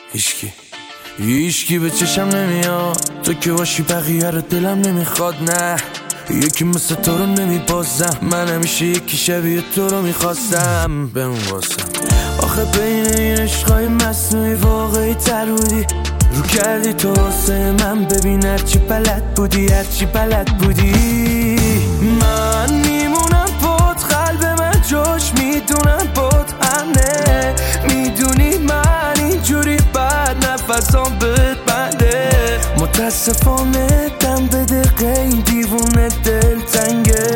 هیچکی به چشم نمیاد، تو که باشی بقیه رو دلم نمیخواد. نه یکی مثل تو رو نمیبازم، من همیشه یکی شبیه تو رو میخواستم. بمون واسم آخه بین این عشقای مصنوعی واقعی تر بودی، رو کردی تو واسه من. ببین هرچی بلد بودی من میمونم پات، قلب من جاش میدونم پات همه. میدونی من اینجوری بعد نفسام بهت بنده. متاسفانه دم به دقیقه این دیوونه دل تنگه.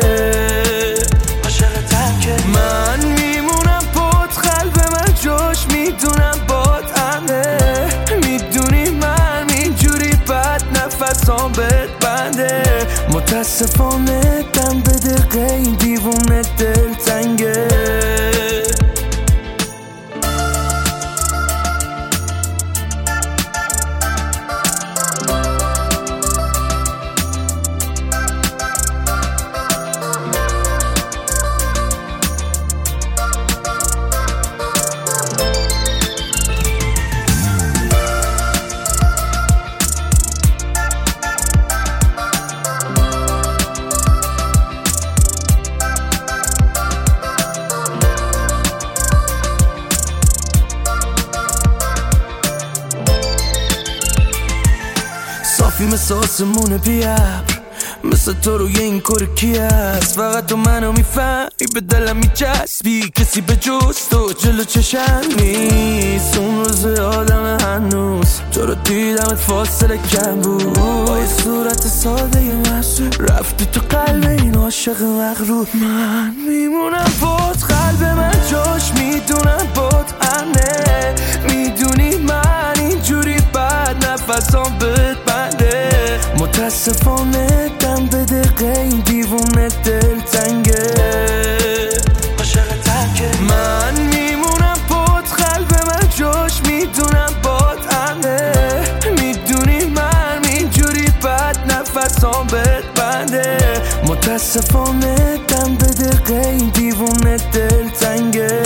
من میمونم پات، قلب من جاش میدونم باد همه. میدونی من اینجوری بعد نفسام بهت بنده. متاسفانه دم به دقیقه این دیوونه دل تنگه. صافی مثل آسمون بیابر، مثل تو روی این کار کی هست؟ فقط تو منو میفهمی، به دلم میچسبی. کسی به جز تو جلو چشم نیست. اون روز آدم هنوز تو رو دیدمت فاصله کم بود. با یه صورت ساده محسوب رفتی تو قلب این عاشق مغرور. من میمونم باد، قلب من جاش میدونم باد همه. میدونی من اینجوری بعد نفسام بهت بنده. متاسفانه دم به دقیقه این دیوونه دل تنگه. من میمونم باد، قلب من جاش میدونم باد همه. میدونی من اینجوری بعد نفسام بهت بنده. متاسفانه دم به دقیقه این دیوونه دل تنگه.